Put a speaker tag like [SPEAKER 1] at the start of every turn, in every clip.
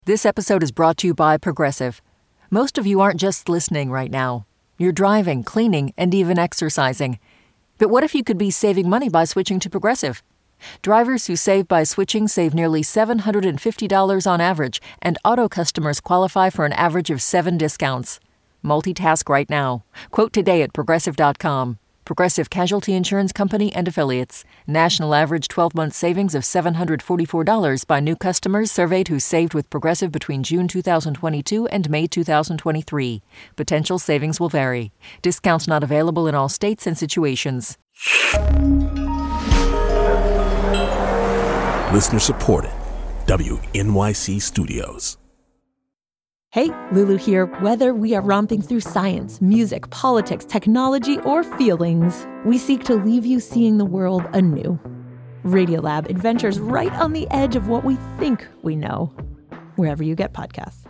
[SPEAKER 1] This episode is brought to you by Progressive. Most of you aren't just listening right now. You're driving, cleaning, and even exercising. But what if you could be saving money by switching to Progressive? Drivers who save by switching save nearly $750 on average, and auto customers qualify for an average of 7 discounts. Multitask right now. Quote today at Progressive.com. Progressive Casualty Insurance Company and Affiliates. National average 12-month savings of $744 by new customers surveyed who saved with Progressive between June 2022 and May 2023. Potential savings will vary. Discounts not available in all states and situations.
[SPEAKER 2] Listener supported. WNYC Studios.
[SPEAKER 3] Hey, Lulu here. Whether we are romping through science, music, politics, technology, or feelings, we seek to leave you seeing the world anew. Radiolab adventures right on the edge of what we think we know, wherever you get podcasts.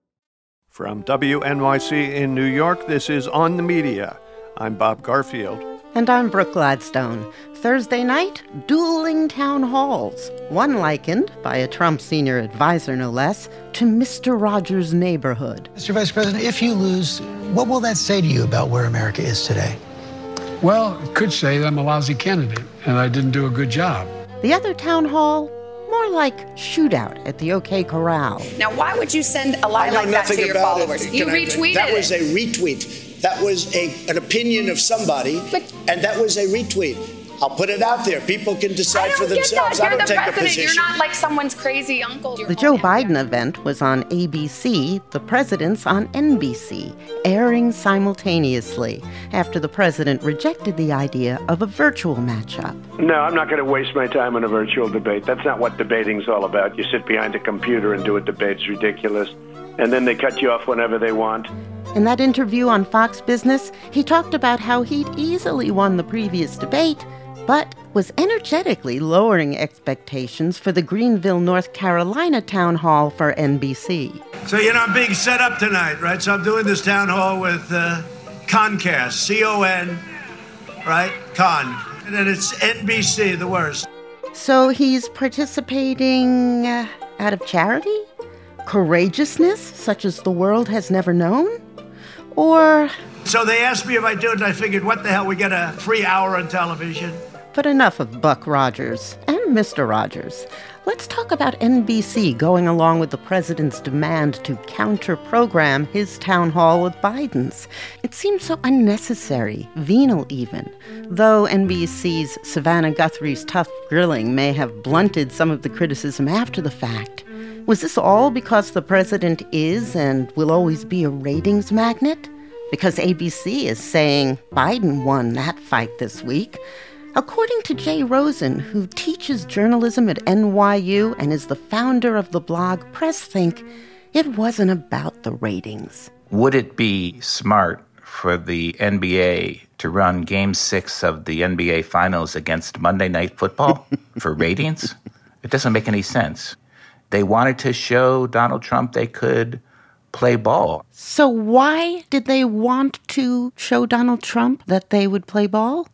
[SPEAKER 4] From WNYC in New York, this is On the Media. I'm Bob Garfield.
[SPEAKER 5] And I'm Brooke Gladstone. Thursday night, dueling town halls. One likened, by a Trump senior advisor no less, to Mr. Rogers' Neighborhood.
[SPEAKER 6] Mr. Vice President, if you lose, what will that say to you about where America is today?
[SPEAKER 7] Well, it could say that I'm a lousy candidate and I didn't do a good job.
[SPEAKER 5] The other town hall, more like shootout at the OK Corral.
[SPEAKER 8] Now, why would you send a line like that to your followers? You retweeted it.
[SPEAKER 9] That was a retweet. That was an opinion of somebody, and that was a retweet. I'll put it out there. People can decide for themselves. I don't take a position.
[SPEAKER 8] You're not like someone's crazy uncle.
[SPEAKER 5] The Joe Biden event was on ABC, the president's on NBC, airing simultaneously after the president rejected the idea of a virtual matchup.
[SPEAKER 10] No, I'm not going to waste my time on a virtual debate. That's not what debating's all about. You sit behind a computer and do a debate. It's ridiculous. And then they cut you off whenever they want.
[SPEAKER 5] In that interview on Fox Business, he talked about how he'd easily won the previous debate, but was energetically lowering expectations for the Greenville, North Carolina town hall for NBC.
[SPEAKER 9] So, I'm being set up tonight, right? So I'm doing this town hall with Concast, C-O-N, right? Con. And then it's NBC, the worst.
[SPEAKER 5] So he's participating out of charity? Courageousness, such as the world has never known? Or...
[SPEAKER 9] So they asked me if I do it, and I figured, what the hell, we get a free hour on television.
[SPEAKER 5] But enough of Buck Rogers and Mr. Rogers. Let's talk about NBC going along with the president's demand to counter-program his town hall with Biden's. It seems so unnecessary, venal even, though NBC's Savannah Guthrie's tough grilling may have blunted some of the criticism after the fact. Was this all because the president is and will always be a ratings magnet? Because ABC is saying Biden won that fight this week? According to Jay Rosen, who teaches journalism at NYU and is the founder of the blog PressThink, it wasn't about the ratings.
[SPEAKER 11] Would it be smart for the NBA to run Game 6 of the NBA Finals against Monday Night Football for ratings? It doesn't make any sense. They wanted to show Donald Trump they could play ball.
[SPEAKER 5] So why did they want to show Donald Trump that they would play ball?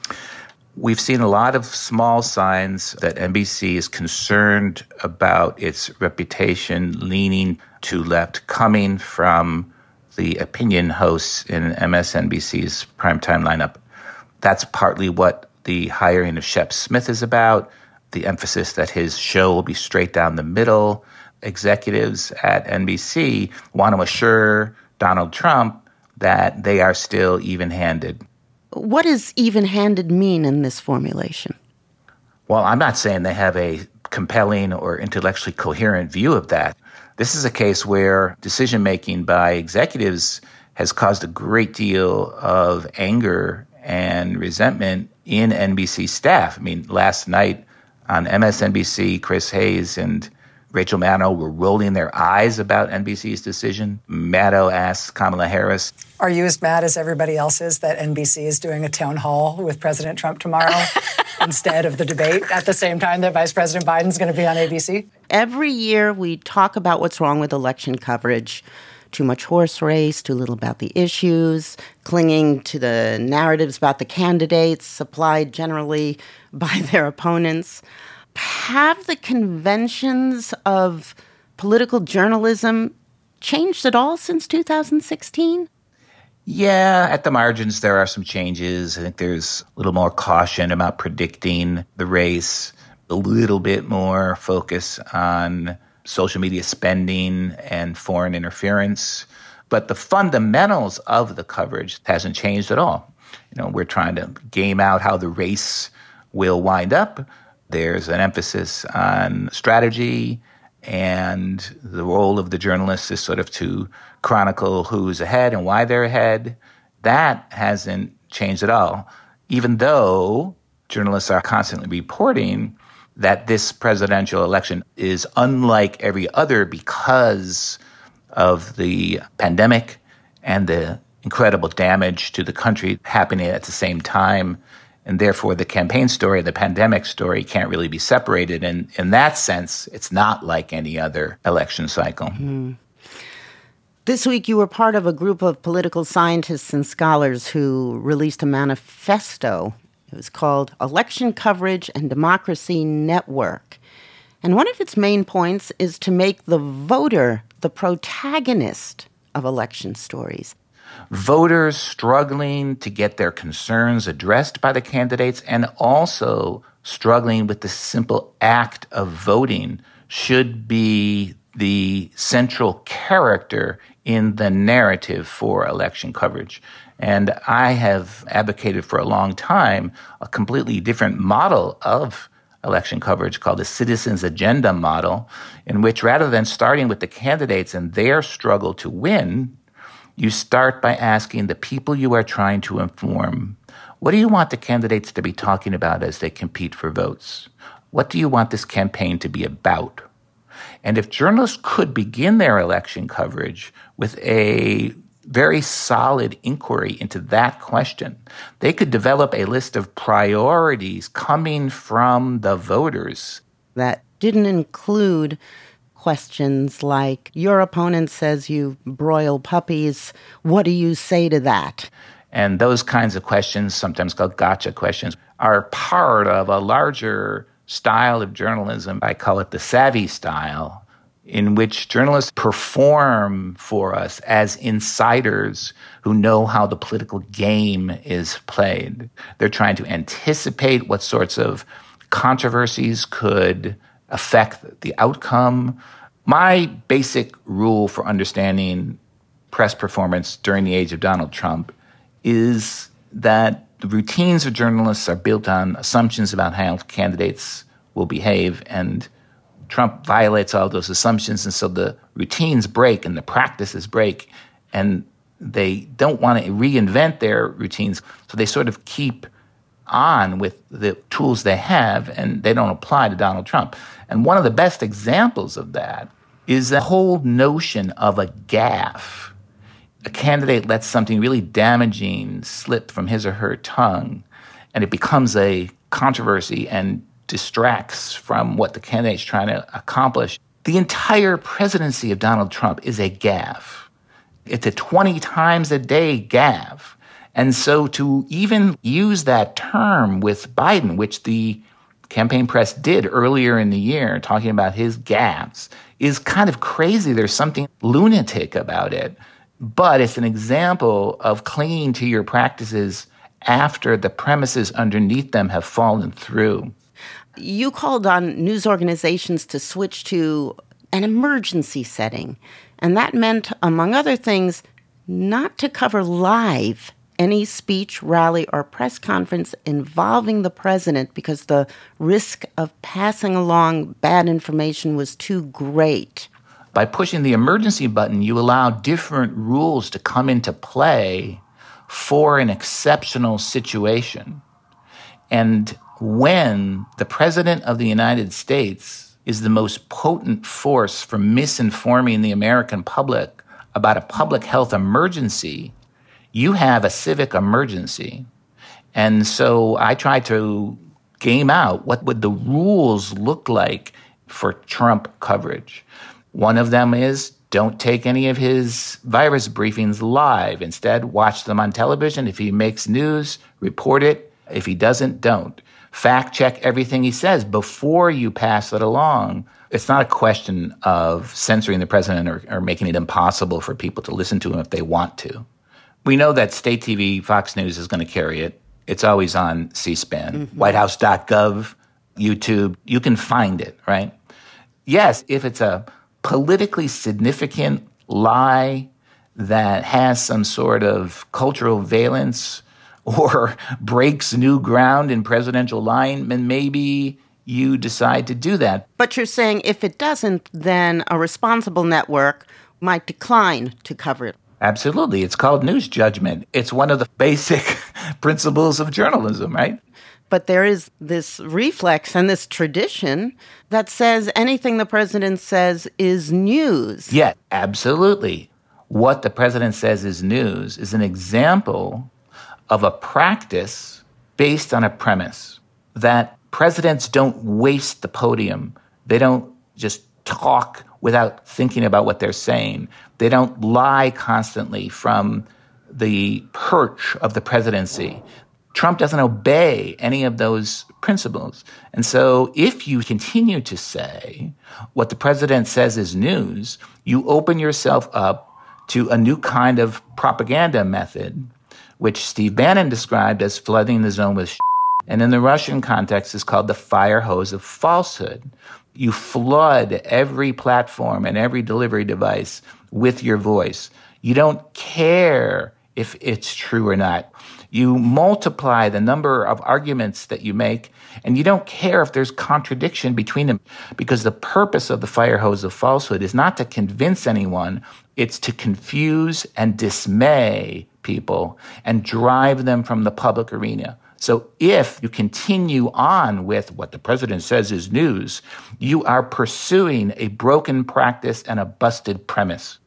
[SPEAKER 11] We've seen a lot of small signs that NBC is concerned about its reputation leaning to left, coming from the opinion hosts in MSNBC's primetime lineup. That's partly what the hiring of Shep Smith is about. The emphasis that his show will be straight down the middle. Executives at NBC want to assure Donald Trump that they are still even-handed.
[SPEAKER 5] What does even-handed mean in this formulation?
[SPEAKER 11] Well, I'm not saying they have a compelling or intellectually coherent view of that. This is a case where decision-making by executives has caused a great deal of anger and resentment in NBC staff. I mean, last night, on MSNBC, Chris Hayes and Rachel Maddow were rolling their eyes about NBC's decision. Maddow asked Kamala Harris,
[SPEAKER 12] "Are you as mad as everybody else is that NBC is doing a town hall with President Trump tomorrow instead of the debate at the same time that Vice President Biden's going to be on ABC?"
[SPEAKER 5] Every year we talk about what's wrong with election coverage. Too much horse race, too little about the issues, clinging to the narratives about the candidates supplied generally by their opponents. Have the conventions of political journalism changed at all since 2016?
[SPEAKER 11] Yeah, at the margins, there are some changes. I think there's a little more caution about predicting the race, a little bit more focus on social media spending and foreign interference. But the fundamentals of the coverage hasn't changed at all. We're trying to game out how the race will wind up. There's an emphasis on strategy, and the role of the journalist is sort of to chronicle who's ahead and why they're ahead. That hasn't changed at all, even though journalists are constantly reporting that this presidential election is unlike every other because of the pandemic and the incredible damage to the country happening at the same time. And therefore, the campaign story, the pandemic story can't really be separated. And in that sense, it's not like any other election cycle.
[SPEAKER 5] Mm. This week, you were part of a group of political scientists and scholars who released a manifesto. It was called Election Coverage and Democracy Network. And one of its main points is to make the voter the protagonist of election stories.
[SPEAKER 11] Voters struggling to get their concerns addressed by the candidates and also struggling with the simple act of voting should be the central character in the narrative for election coverage. And I have advocated for a long time a completely different model of election coverage called the Citizens Agenda model, in which rather than starting with the candidates and their struggle to win, you start by asking the people you are trying to inform, what do you want the candidates to be talking about as they compete for votes? What do you want this campaign to be about? And if journalists could begin their election coverage with a very solid inquiry into that question, they could develop a list of priorities coming from the voters.
[SPEAKER 5] That didn't include questions like, your opponent says you broil puppies. What do you say to that?
[SPEAKER 11] And those kinds of questions, sometimes called gotcha questions, are part of a larger style of journalism. I call it the savvy style, in which journalists perform for us as insiders who know how the political game is played. They're trying to anticipate what sorts of controversies could affect the outcome. My basic rule for understanding press performance during the age of Donald Trump is that the routines of journalists are built on assumptions about how candidates will behave, and Trump violates all those assumptions, and so the routines break and the practices break, and they don't want to reinvent their routines, so they sort of keep on with the tools they have, and they don't apply to Donald Trump. And one of the best examples of that is the whole notion of a gaffe. A candidate lets something really damaging slip from his or her tongue, and it becomes a controversy and distracts from what the candidate's trying to accomplish. The entire presidency of Donald Trump is a gaffe. It's a 20 times a day gaffe. And so to even use that term with Biden, which the campaign press did earlier in the year, talking about his gaffes, is kind of crazy. There's something lunatic about it. But it's an example of clinging to your practices after the premises underneath them have fallen through.
[SPEAKER 5] You called on news organizations to switch to an emergency setting. And that meant, among other things, not to cover live any speech, rally, or press conference involving the president because the risk of passing along bad information was too great.
[SPEAKER 11] By pushing the emergency button, you allow different rules to come into play for an exceptional situation. And when the president of the United States is the most potent force for misinforming the American public about a public health emergency, you have a civic emergency. And so I try to game out what would the rules look like for Trump coverage. One of them is don't take any of his virus briefings live. Instead, watch them on television. If he makes news, report it. If he doesn't, don't. Fact check everything he says before you pass it along. It's not a question of censoring the president or making it impossible for people to listen to him if they want to. We know that state TV, Fox News, is going to carry it. It's always on C-SPAN, whitehouse.gov, YouTube. You can find it, right? Yes, if it's a politically significant lie that has some sort of cultural valence or breaks new ground in presidential lying, then maybe you decide to do that.
[SPEAKER 5] But you're saying if it doesn't, then a responsible network might decline to cover it.
[SPEAKER 11] Absolutely. It's called news judgment. It's one of the basic principles of journalism, right?
[SPEAKER 5] But there is this reflex and this tradition that says anything the president says is news.
[SPEAKER 11] Yeah, absolutely. What the president says is news is an example of a practice based on a premise that presidents don't waste the podium. They don't just talk without thinking about what they're saying. They don't lie constantly from the perch of the presidency. Trump doesn't obey any of those principles. And so if you continue to say what the president says is news, you open yourself up to a new kind of propaganda method, which Steve Bannon described as flooding the zone with and in the Russian context is called the fire hose of falsehood. You flood every platform and every delivery device with your voice. You don't care if it's true or not. You multiply the number of arguments that you make, and you don't care if there's contradiction between them, because the purpose of the fire hose of falsehood is not to convince anyone, it's to confuse and dismay people and drive them from the public arena. So if you continue on with what the president says is news, you are pursuing a broken practice and a busted premise.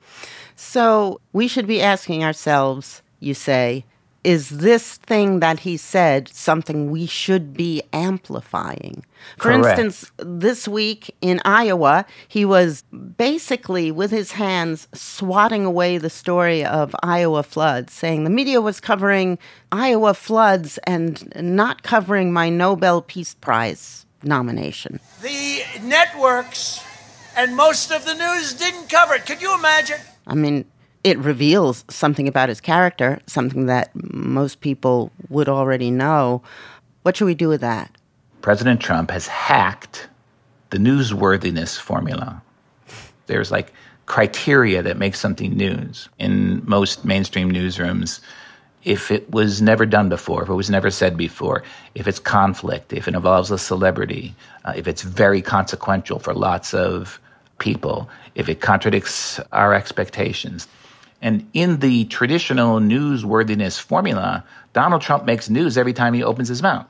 [SPEAKER 5] So we should be asking ourselves, you say, is this thing that he said something we should be amplifying? For
[SPEAKER 11] Correct.
[SPEAKER 5] instance, this week in Iowa, he was basically with his hands swatting away the story of Iowa floods, saying the media was covering Iowa floods and not covering my Nobel Peace Prize nomination.
[SPEAKER 13] The networks and most of the news didn't cover it. Could you imagine?
[SPEAKER 5] I mean, it reveals something about his character, something that most people would already know. What should we do with that?
[SPEAKER 11] President Trump has hacked the newsworthiness formula. There's like criteria that make something news. In most mainstream newsrooms, if it was never done before, if it was never said before, if it's conflict, if it involves a celebrity, if it's very consequential for lots of people, if it contradicts our expectations. And in the traditional newsworthiness formula, Donald Trump makes news every time he opens his mouth.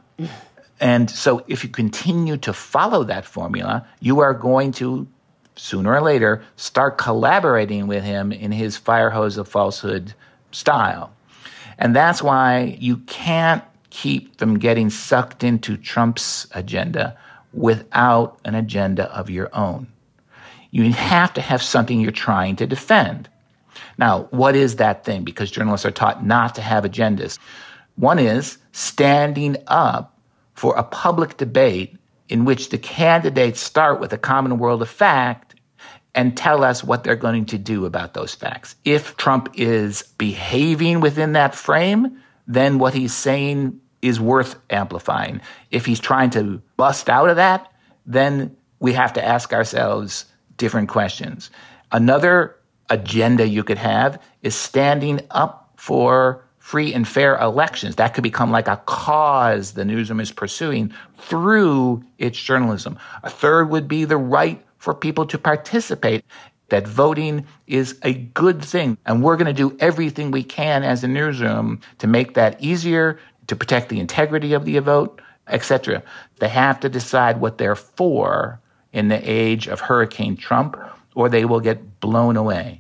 [SPEAKER 11] And so if you continue to follow that formula, you are going to, sooner or later, start collaborating with him in his fire hose of falsehood style. And that's why you can't keep from getting sucked into Trump's agenda without an agenda of your own. You have to have something you're trying to defend. Now, what is that thing? Because journalists are taught not to have agendas. One is standing up for a public debate in which the candidates start with a common world of fact and tell us what they're going to do about those facts. If Trump is behaving within that frame, then what he's saying is worth amplifying. If he's trying to bust out of that, then we have to ask ourselves different questions. Another agenda you could have is standing up for free and fair elections. That could become like a cause the newsroom is pursuing through its journalism. A third would be the right for people to participate, that voting is a good thing. And we're going to do everything we can as a newsroom to make that easier, to protect the integrity of the vote, etc. They have to decide what they're for in the age of Hurricane Trump, or they will get blown away.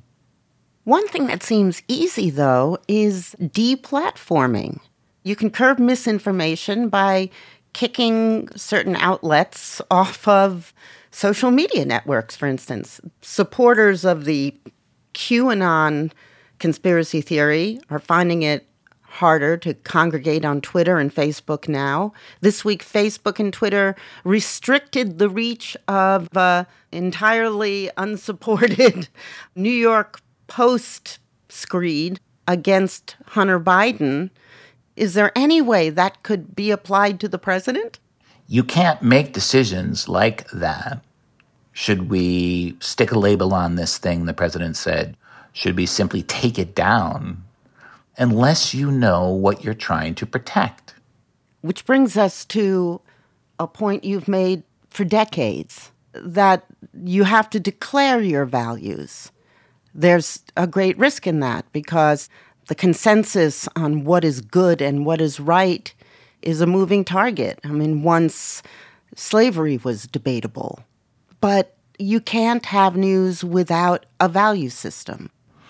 [SPEAKER 5] One thing that seems easy, though, is deplatforming. You can curb misinformation by kicking certain outlets off of social media networks, for instance. Supporters of the QAnon conspiracy theory are finding it harder to congregate on Twitter and Facebook now. This week, Facebook and Twitter restricted the reach of entirely unsupported New York Post screed against Hunter Biden. Is there any way that could be applied to the president?
[SPEAKER 11] You can't make decisions like that. Should we stick a label on this thing, the president said? Should we simply take it down? Unless you know what you're trying to protect.
[SPEAKER 5] Which brings us to a point you've made for decades, that you have to declare your values. There's a great risk in that because the consensus on what is good and what is right is a moving target. I mean, once slavery was debatable. But you can't have news without a value system.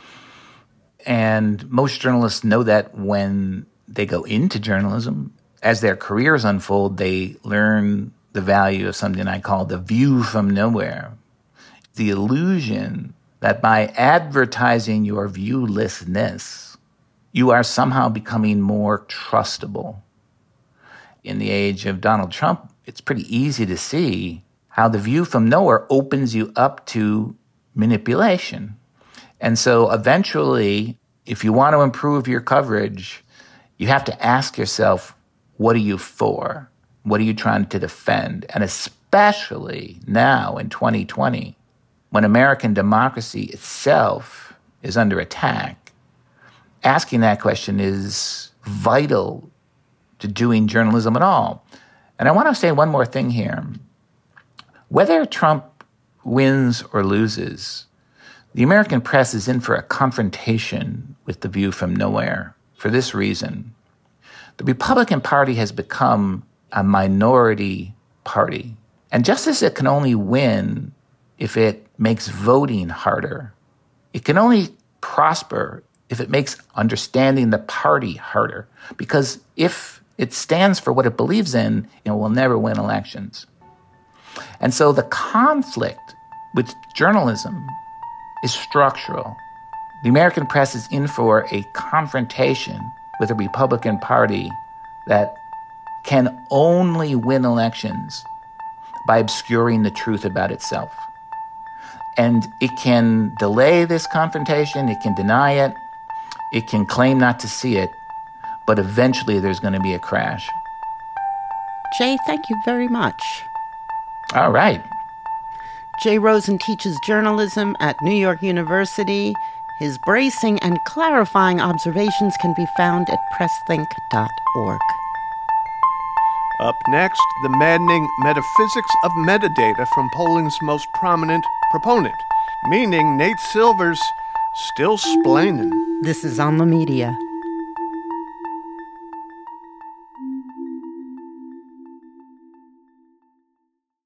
[SPEAKER 11] And most journalists know that when they go into journalism. As their careers unfold, they learn the value of something I call the view from nowhere. The illusion that by advertising your viewlessness, you are somehow becoming more trustable. In the age of Donald Trump, it's pretty easy to see how the view from nowhere opens you up to manipulation. And so eventually, if you want to improve your coverage, you have to ask yourself, what are you for? What are you trying to defend? And especially now in 2020, when American democracy itself is under attack, asking that question is vital to doing journalism at all. And I want to say one more thing here. Whether Trump wins or loses, the American press is in for a confrontation with the view from nowhere for this reason. The Republican Party has become a minority party. And just as it can only win if it makes voting harder, it can only prosper if it makes understanding the party harder. Because if it stands for what it believes in, it will never win elections. And so the conflict with journalism is structural. The American press is in for a confrontation with a Republican Party that can only win elections by obscuring the truth about itself. And it can delay this confrontation, it can deny it, it can claim not to see it, but eventually there's going to be a crash.
[SPEAKER 5] Jay, thank you very much.
[SPEAKER 11] All right.
[SPEAKER 5] Jay Rosen teaches journalism at New York University. His bracing and clarifying observations can be found at pressthinc.org.
[SPEAKER 4] Up next, the maddening metaphysics of metadata from polling's most prominent proponent, meaning Nate Silver's still splaining.
[SPEAKER 5] This is On the Media.